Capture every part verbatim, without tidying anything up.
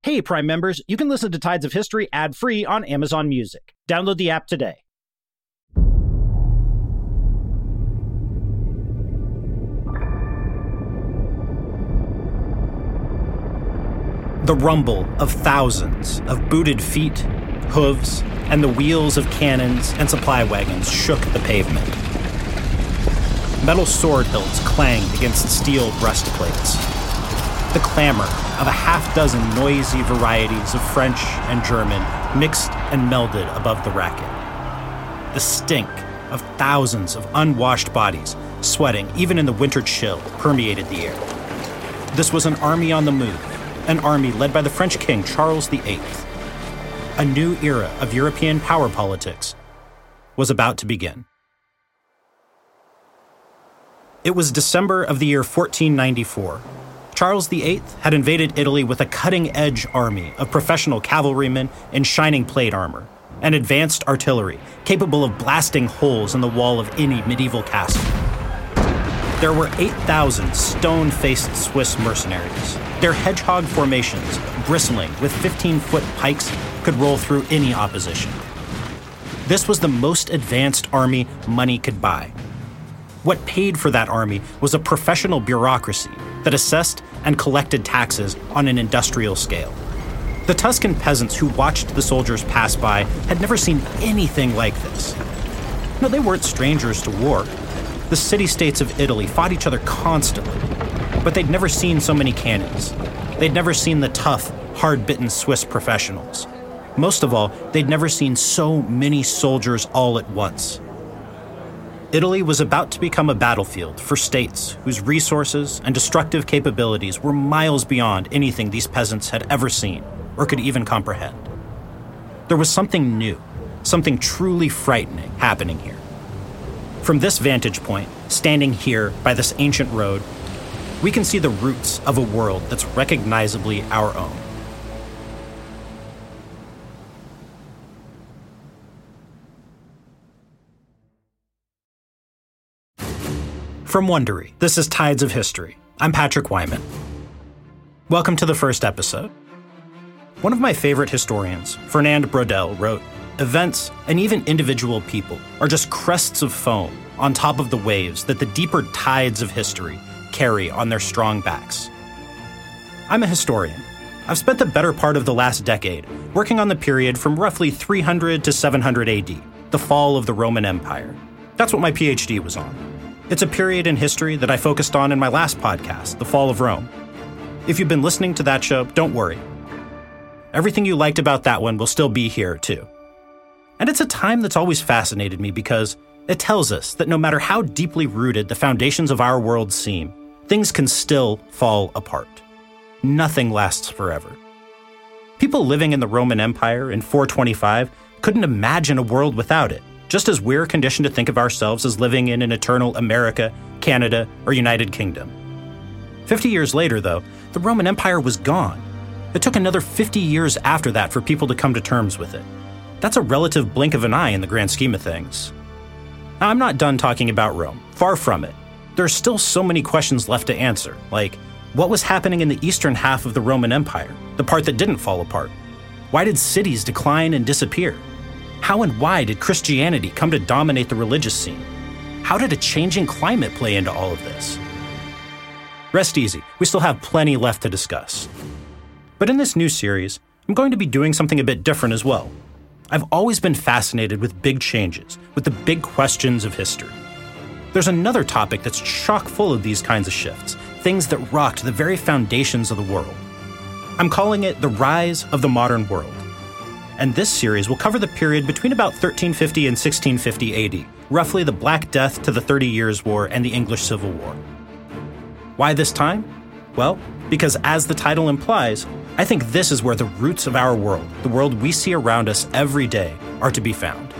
Hey, Prime members, you can listen to Tides of History ad-free on Amazon Music. Download the app today. The rumble of thousands of booted feet, hooves, and the wheels of cannons and supply wagons shook the pavement. Metal sword hilts clanged against steel breastplates. The clamor of a half dozen noisy varieties of French and German mixed and melded above the racket. The stink of thousands of unwashed bodies, sweating even in the winter chill, permeated the air. This was an army on the move, an army led by the French king Charles the Eighth. A new era of European power politics was about to begin. It was December of the year fourteen ninety-four. Charles the Eighth had invaded Italy with a cutting-edge army of professional cavalrymen in shining plate armor and advanced artillery capable of blasting holes in the wall of any medieval castle. There were eight thousand stone-faced Swiss mercenaries. Their hedgehog formations, bristling with fifteen-foot pikes, could roll through any opposition. This was the most advanced army money could buy. What paid for that army was a professional bureaucracy that assessed and collected taxes on an industrial scale. The Tuscan peasants who watched the soldiers pass by had never seen anything like this. No, they weren't strangers to war. The city-states of Italy fought each other constantly, but they'd never seen so many cannons. They'd never seen the tough, hard-bitten Swiss professionals. Most of all, they'd never seen so many soldiers all at once. Italy was about to become a battlefield for states whose resources and destructive capabilities were miles beyond anything these peasants had ever seen or could even comprehend. There was something new, something truly frightening happening here. From this vantage point, standing here by this ancient road, we can see the roots of a world that's recognizably our own. From Wondery, this is Tides of History. I'm Patrick Wyman. Welcome to the first episode. One of my favorite historians, Fernand Braudel, wrote, "Events, and even individual people, are just crests of foam on top of the waves that the deeper tides of history carry on their strong backs." I'm a historian. I've spent the better part of the last decade working on the period from roughly three hundred to seven hundred A D, the fall of the Roman Empire. That's what my P H D was on. It's a period in history that I focused on in my last podcast, The Fall of Rome. If you've been listening to that show, don't worry. Everything you liked about that one will still be here, too. And it's a time that's always fascinated me because it tells us that no matter how deeply rooted the foundations of our world seem, things can still fall apart. Nothing lasts forever. People living in the Roman Empire in four twenty-five couldn't imagine a world without it, just as we're conditioned to think of ourselves as living in an eternal America, Canada, or United Kingdom. Fifty years later, though, the Roman Empire was gone. It took another fifty years after that for people to come to terms with it. That's a relative blink of an eye in the grand scheme of things. Now, I'm not done talking about Rome. Far from it. There are still so many questions left to answer, like, what was happening in the eastern half of the Roman Empire, the part that didn't fall apart? Why did cities decline and disappear? How and why did Christianity come to dominate the religious scene? How did a changing climate play into all of this? Rest easy, we still have plenty left to discuss. But in this new series, I'm going to be doing something a bit different as well. I've always been fascinated with big changes, with the big questions of history. There's another topic that's chock full of these kinds of shifts, things that rocked the very foundations of the world. I'm calling it the rise of the modern world. And this series will cover the period between about thirteen fifty and sixteen fifty A D, roughly the Black Death to the Thirty Years' War and the English Civil War. Why this time? Well, because as the title implies, I think this is where the roots of our world, the world we see around us every day, are to be found.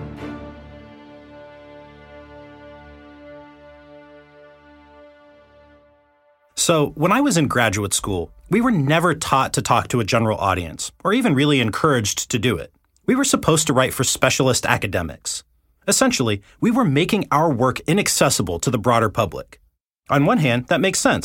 So, when I was in graduate school, we were never taught to talk to a general audience, or even really encouraged to do it. We were supposed to write for specialist academics. Essentially, we were making our work inaccessible to the broader public. On one hand, that makes sense.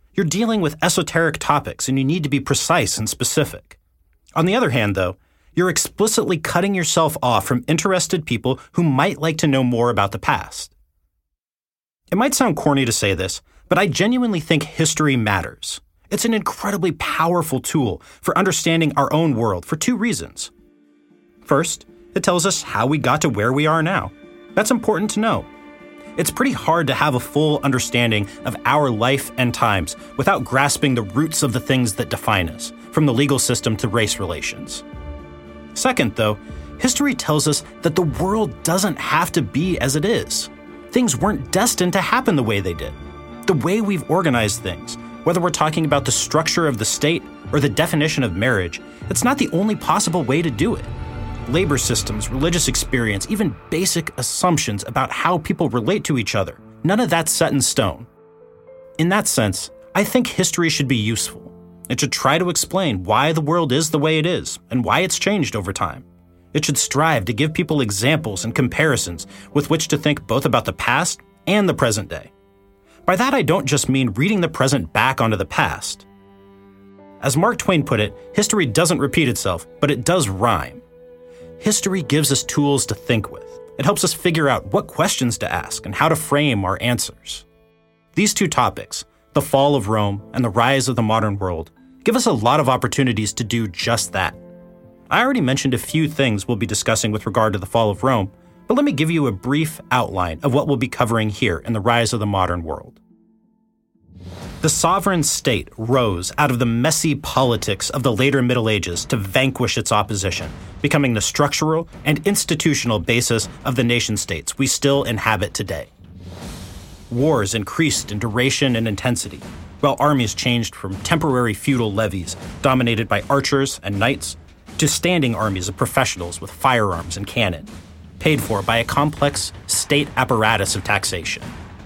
You're dealing with esoteric topics and you need to be precise and specific. On the other hand, though, you're explicitly cutting yourself off from interested people who might like to know more about the past. It might sound corny to say this, but I genuinely think history matters. It's an incredibly powerful tool for understanding our own world for two reasons. First, it tells us how we got to where we are now. That's important to know. It's pretty hard to have a full understanding of our life and times without grasping the roots of the things that define us, from the legal system to race relations. Second, though, history tells us that the world doesn't have to be as it is. Things weren't destined to happen the way they did. The way we've organized things, whether we're talking about the structure of the state or the definition of marriage, it's not the only possible way to do it. Labor systems, religious experience, even basic assumptions about how people relate to each other, none of that's set in stone. In that sense, I think history should be useful. It should try to explain why the world is the way it is and why it's changed over time. It should strive to give people examples and comparisons with which to think both about the past and the present day. By that, I don't just mean reading the present back onto the past. As Mark Twain put it, history doesn't repeat itself, but it does rhyme. History gives us tools to think with. It helps us figure out what questions to ask and how to frame our answers. These two topics, the fall of Rome and the rise of the modern world, give us a lot of opportunities to do just that. I already mentioned a few things we'll be discussing with regard to the fall of Rome, but let me give you a brief outline of what we'll be covering here in the rise of the modern world. The sovereign state rose out of the messy politics of the later Middle Ages to vanquish its opposition, becoming the structural and institutional basis of the nation-states we still inhabit today. Wars increased in duration and intensity, while armies changed from temporary feudal levies dominated by archers and knights to standing armies of professionals with firearms and cannon, paid for by a complex state apparatus of taxation.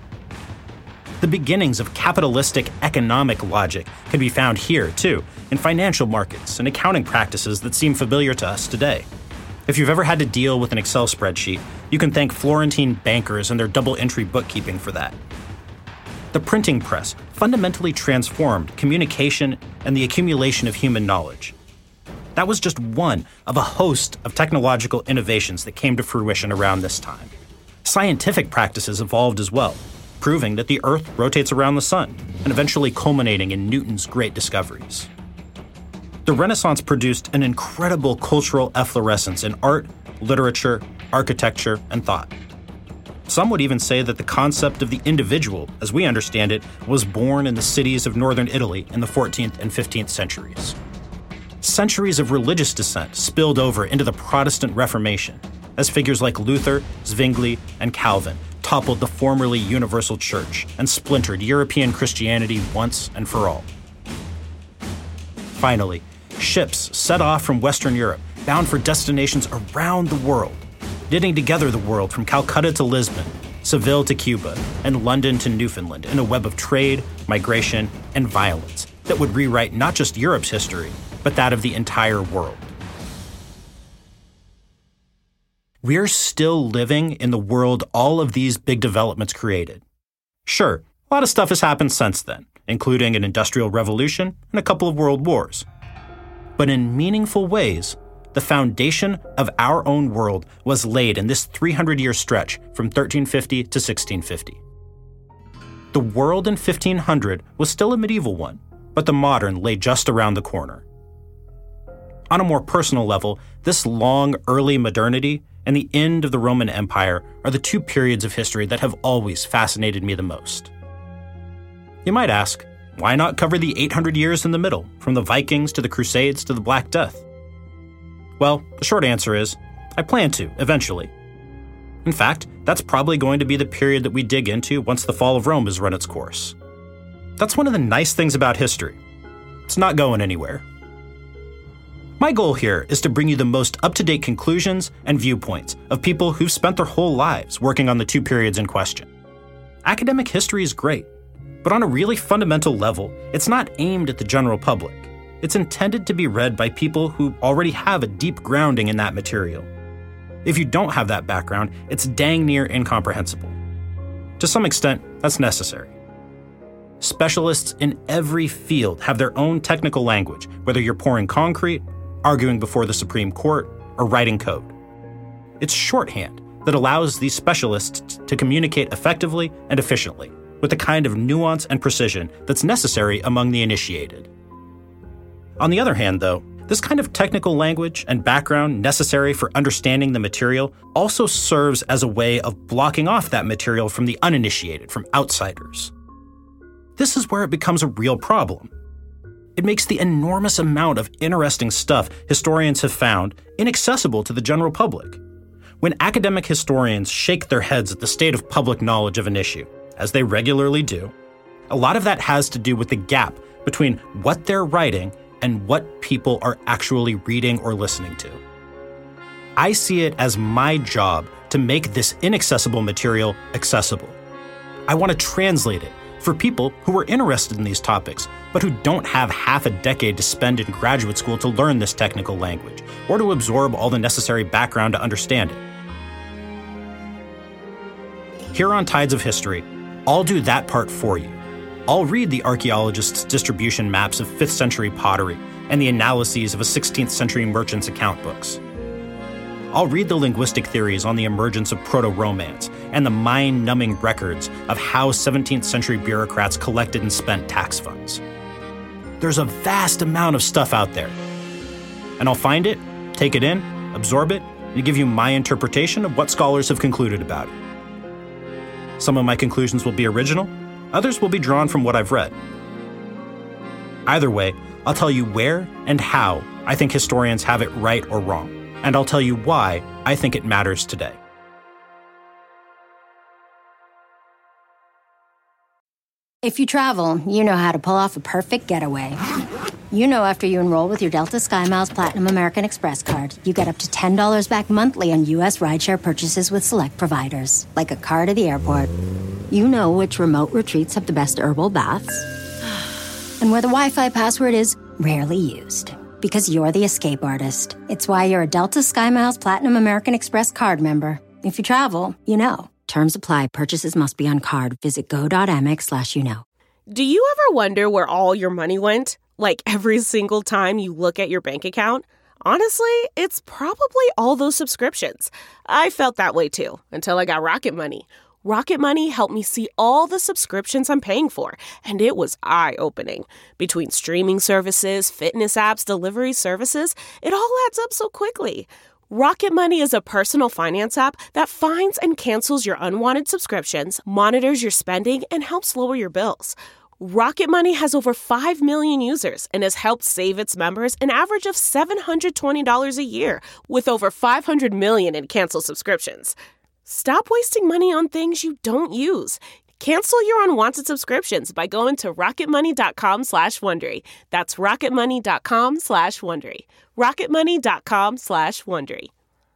The beginnings of capitalistic economic logic can be found here, too, in financial markets and accounting practices that seem familiar to us today. If you've ever had to deal with an Excel spreadsheet, you can thank Florentine bankers and their double-entry bookkeeping for that. The printing press fundamentally transformed communication and the accumulation of human knowledge. That was just one of a host of technological innovations that came to fruition around this time. Scientific practices evolved as well, proving that the Earth rotates around the sun, and eventually culminating in Newton's great discoveries. The Renaissance produced an incredible cultural efflorescence in art, literature, architecture, and thought. Some would even say that the concept of the individual, as we understand it, was born in the cities of northern Italy in the fourteenth and fifteenth centuries. Centuries of religious dissent spilled over into the Protestant Reformation, as figures like Luther, Zwingli, and Calvin toppled the formerly universal church and splintered European Christianity once and for all. Finally, ships set off from Western Europe, bound for destinations around the world, knitting together the world from Calcutta to Lisbon, Seville to Cuba, and London to Newfoundland in a web of trade, migration, and violence that would rewrite not just Europe's history, but that of the entire world. We're still living in the world all of these big developments created. Sure, a lot of stuff has happened since then, including an industrial revolution and a couple of world wars. But in meaningful ways, the foundation of our own world was laid in this three hundred year stretch from thirteen fifty to sixteen fifty. The world in fifteen hundred was still a medieval one, but the modern lay just around the corner. On a more personal level, this long, early modernity and the end of the Roman Empire are the two periods of history that have always fascinated me the most. You might ask, why not cover the eight hundred years in the middle, from the Vikings to the Crusades to the Black Death? Well, the short answer is, I plan to, eventually. In fact, that's probably going to be the period that we dig into once the fall of Rome has run its course. That's one of the nice things about history. It's not going anywhere. My goal here is to bring you the most up-to-date conclusions and viewpoints of people who've spent their whole lives working on the two periods in question. Academic history is great, but on a really fundamental level, it's not aimed at the general public. It's intended to be read by people who already have a deep grounding in that material. If you don't have that background, it's dang near incomprehensible. To some extent, that's necessary. specialists in every field have their own technical language, whether you're pouring concrete, arguing before the Supreme Court, or writing code. It's shorthand that allows these specialists to communicate effectively and efficiently, with the kind of nuance and precision that's necessary among the initiated. On the other hand, though, this kind of technical language and background necessary for understanding the material also serves as a way of blocking off that material from the uninitiated, from outsiders. This is where it becomes a real problem. It makes the enormous amount of interesting stuff historians have found inaccessible to the general public. When academic historians shake their heads at the state of public knowledge of an issue, as they regularly do, a lot of that has to do with the gap between what they're writing and what people are actually reading or listening to. I see it as my job to make this inaccessible material accessible. I want to translate it for people who are interested in these topics, but who don't have half a decade to spend in graduate school to learn this technical language, or to absorb all the necessary background to understand it. Here on Tides of History, I'll do that part for you. I'll read the archaeologists' distribution maps of fifth century pottery and the analyses of a sixteenth century merchant's account books. I'll read the linguistic theories on the emergence of Proto-Romance and the mind-numbing records of how seventeenth century bureaucrats collected and spent tax funds. There's a vast amount of stuff out there. And I'll find it, take it in, absorb it, and give you my interpretation of what scholars have concluded about it. Some of my conclusions will be original, others will be drawn from what I've read. Either way, I'll tell you where and how I think historians have it right or wrong, and I'll tell you why I think it matters today. If you travel, you know how to pull off a perfect getaway. You know after you enroll with your Delta SkyMiles Platinum American Express card, you get up to ten dollars back monthly on U S rideshare purchases with select providers, like a car to the airport. You know which remote retreats have the best herbal baths, and where the Wi-Fi password is rarely used, because you're the escape artist. It's why you're a Delta SkyMiles Platinum American Express card member. If you travel, you know. Terms apply. Purchases must be on card. Visit go.amex slash you know. Do you ever wonder where all your money went? Like every single time you look at your bank account? Honestly, it's probably all those subscriptions. I felt that way too, until I got Rocket Money. Rocket Money helped me see all the subscriptions I'm paying for, and it was eye-opening. Between streaming services, fitness apps, delivery services, it all adds up so quickly. Rocket Money is a personal finance app that finds and cancels your unwanted subscriptions, monitors your spending, and helps lower your bills. Rocket Money has over five million users and has helped save its members an average of seven hundred twenty dollars a year, with over five hundred million in canceled subscriptions. Stop wasting money on things you don't use. Cancel your unwanted subscriptions by going to rocketmoney.com slash Wondery. That's rocketmoney.com slash Wondery. rocketmoney.com slash Wondery.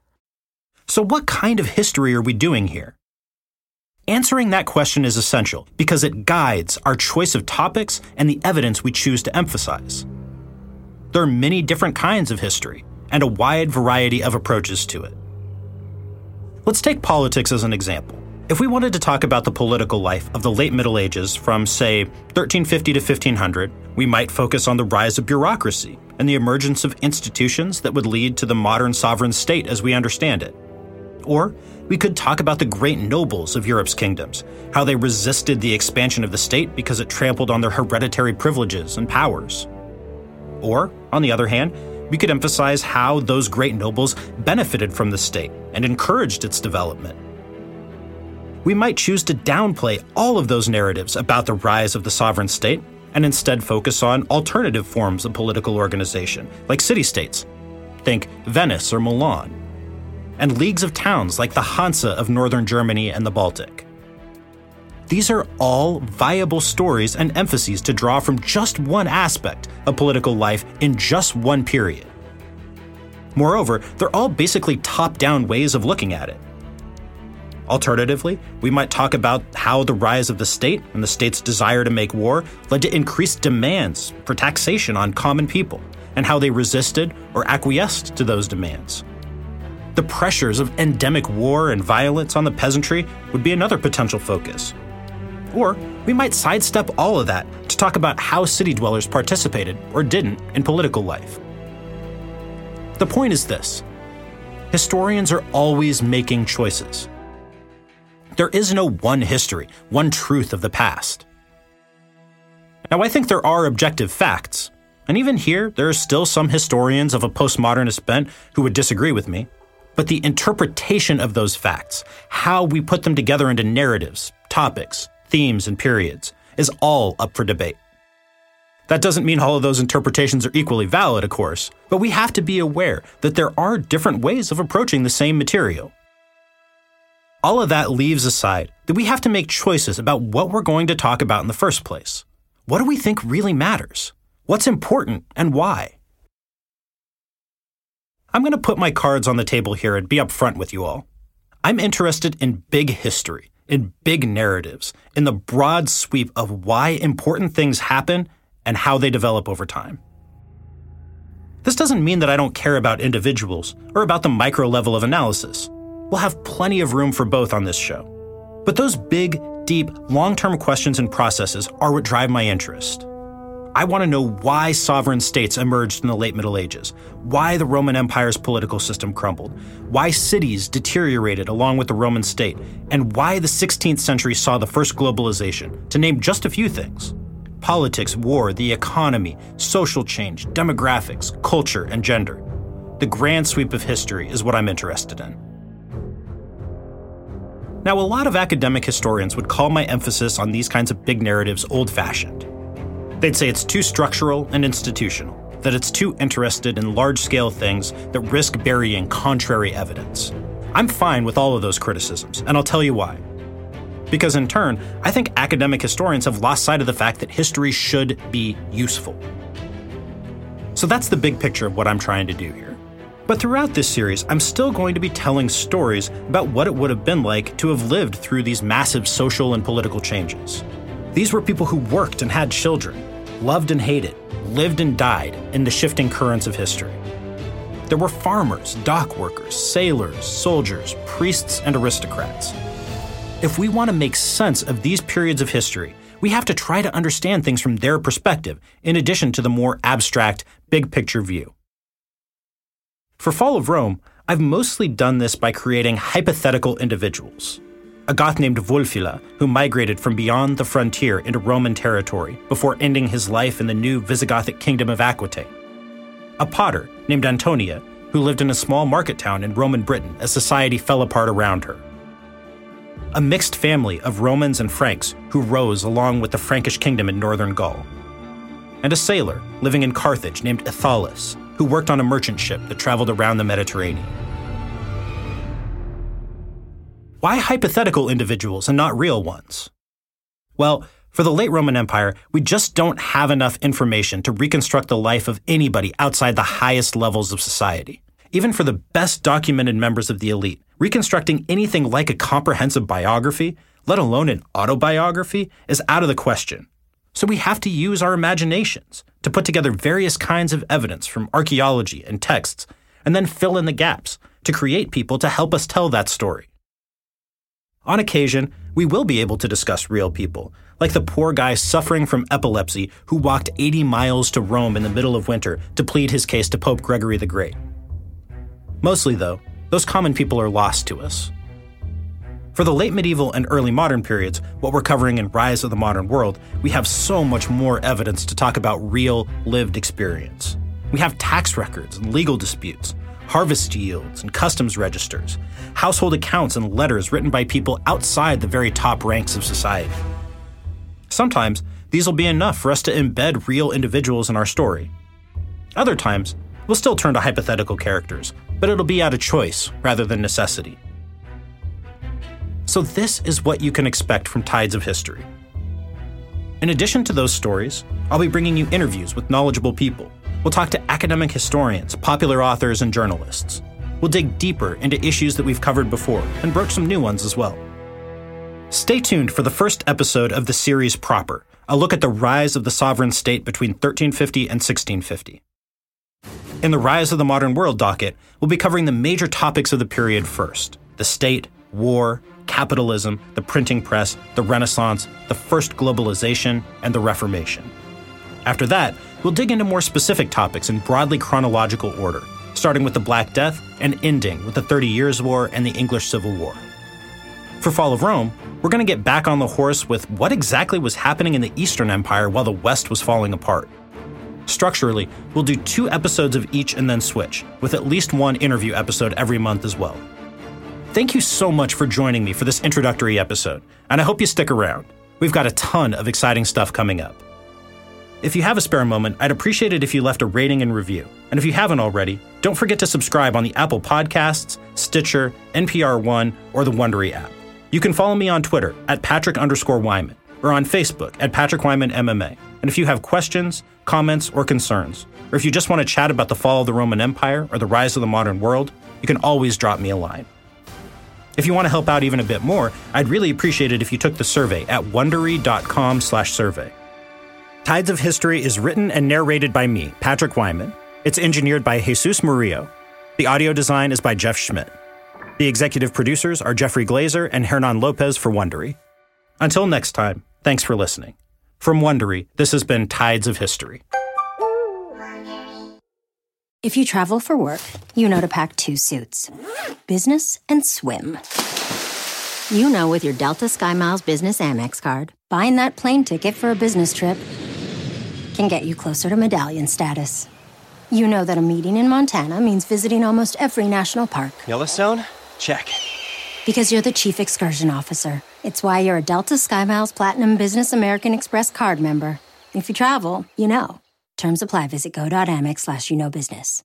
So what kind of history are we doing here? Answering that question is essential because it guides our choice of topics and the evidence we choose to emphasize. There are many different kinds of history and a wide variety of approaches to it. Let's take politics as an example. If we wanted to talk about the political life of the late Middle Ages from, say, thirteen fifty to fifteen hundred, we might focus on the rise of bureaucracy and the emergence of institutions that would lead to the modern sovereign state as we understand it. Or we could talk about the great nobles of Europe's kingdoms, how they resisted the expansion of the state because it trampled on their hereditary privileges and powers. Or, on the other hand, we could emphasize how those great nobles benefited from the state and encouraged its development. We might choose to downplay all of those narratives about the rise of the sovereign state and instead focus on alternative forms of political organization, like city-states. Think Venice or Milan. And leagues of towns like the Hansa of northern Germany and the Baltic. These are all viable stories and emphases to draw from just one aspect of political life in just one period. Moreover, they're all basically top-down ways of looking at it. Alternatively, we might talk about how the rise of the state and the state's desire to make war led to increased demands for taxation on common people, and how they resisted or acquiesced to those demands. The pressures of endemic war and violence on the peasantry would be another potential focus. Or we might sidestep all of that to talk about how city dwellers participated or didn't in political life. The point is this: historians are always making choices. There is no one history, one truth of the past. Now, I think there are objective facts, and even here, there are still some historians of a postmodernist bent who would disagree with me. But the interpretation of those facts, how we put them together into narratives, topics, themes, and periods, is all up for debate. That doesn't mean all of those interpretations are equally valid, of course, but we have to be aware that there are different ways of approaching the same material. All of that leaves aside that we have to make choices about what we're going to talk about in the first place. What do we think really matters? What's important and why? I'm going to put my cards on the table here and be upfront with you all. I'm interested in big history, in big narratives, in the broad sweep of why important things happen and how they develop over time. This doesn't mean that I don't care about individuals or about the micro level of analysis. We'll have plenty of room for both on this show. But those big, deep, long-term questions and processes are what drive my interest. I want to know why sovereign states emerged in the late Middle Ages, why the Roman Empire's political system crumbled, why cities deteriorated along with the Roman state, and why the sixteenth century saw the first globalization, to name just a few things. Politics, war, the economy, social change, demographics, culture, and gender. The grand sweep of history is what I'm interested in. Now, a lot of academic historians would call my emphasis on these kinds of big narratives old-fashioned. They'd say it's too structural and institutional, that it's too interested in large-scale things that risk burying contrary evidence. I'm fine with all of those criticisms, and I'll tell you why. Because in turn, I think academic historians have lost sight of the fact that history should be useful. So that's the big picture of what I'm trying to do here. But throughout this series, I'm still going to be telling stories about what it would have been like to have lived through these massive social and political changes. These were people who worked and had children, loved and hated, lived and died in the shifting currents of history. There were farmers, dock workers, sailors, soldiers, priests, and aristocrats. If we want to make sense of these periods of history, we have to try to understand things from their perspective, in addition to the more abstract, big-picture view. For Fall of Rome, I've mostly done this by creating hypothetical individuals. A Goth named Wulfila, who migrated from beyond the frontier into Roman territory before ending his life in the new Visigothic kingdom of Aquitaine. A potter named Antonia, who lived in a small market town in Roman Britain as society fell apart around her. A mixed family of Romans and Franks who rose along with the Frankish kingdom in northern Gaul. And a sailor living in Carthage named Ithalus, who worked on a merchant ship that traveled around the Mediterranean. Why hypothetical individuals and not real ones? Well, for the late Roman Empire, we just don't have enough information to reconstruct the life of anybody outside the highest levels of society. Even for the best documented members of the elite, reconstructing anything like a comprehensive biography, let alone an autobiography, is out of the question. So we have to use our imaginations to put together various kinds of evidence from archaeology and texts, and then fill in the gaps to create people to help us tell that story. On occasion, we will be able to discuss real people, like the poor guy suffering from epilepsy who walked eighty miles to Rome in the middle of winter to plead his case to Pope Gregory the Great. Mostly, though, those common people are lost to us. For the late medieval and early modern periods, what we're covering in Rise of the Modern World, we have so much more evidence to talk about real, lived experience. We have tax records and legal disputes, harvest yields and customs registers, household accounts and letters written by people outside the very top ranks of society. Sometimes, these will be enough for us to embed real individuals in our story. Other times, we'll still turn to hypothetical characters, but it'll be out of choice rather than necessity. So this is what you can expect from Tides of History. In addition to those stories, I'll be bringing you interviews with knowledgeable people. We'll talk to academic historians, popular authors, and journalists. We'll dig deeper into issues that we've covered before and broach some new ones as well. Stay tuned for the first episode of the series proper, a look at the rise of the sovereign state between thirteen fifty and sixteen fifty. In the Rise of the Modern World docket, we'll be covering the major topics of the period first: the state, war, capitalism, the printing press, the Renaissance, the first globalization, and the Reformation. After that, we'll dig into more specific topics in broadly chronological order, starting with the Black Death and ending with the Thirty Years' War and the English Civil War. For Fall of Rome, we're going to get back on the horse with what exactly was happening in the Eastern Empire while the West was falling apart. Structurally, we'll do two episodes of each and then switch, with at least one interview episode every month as well. Thank you so much for joining me for this introductory episode, and I hope you stick around. We've got a ton of exciting stuff coming up. If you have a spare moment, I'd appreciate it if you left a rating and review. And if you haven't already, don't forget to subscribe on the Apple Podcasts, Stitcher, N P R One, or the Wondery app. You can follow me on Twitter at Patrick underscore Wyman, or on Facebook at Patrick Wyman M M A. And if you have questions, comments, or concerns, or if you just want to chat about the fall of the Roman Empire or the rise of the modern world, you can always drop me a line. If you want to help out even a bit more, I'd really appreciate it if you took the survey at wondery.com slash survey. Tides of History is written and narrated by me, Patrick Wyman. It's engineered by Jesus Murillo. The audio design is by Jeff Schmidt. The executive producers are Jeffrey Glazer and Hernan Lopez for Wondery. Until next time, thanks for listening. From Wondery, this has been Tides of History. If you travel for work, you know to pack two suits. Business and swim. You know with your Delta SkyMiles Business Amex card, buying that plane ticket for a business trip can get you closer to medallion status. You know that a meeting in Montana means visiting almost every national park. Yellowstone? Check. Because you're the chief excursion officer. It's why you're a Delta SkyMiles Platinum Business American Express card member. If you travel, you know. Terms apply. Visit go.amex slash you know business.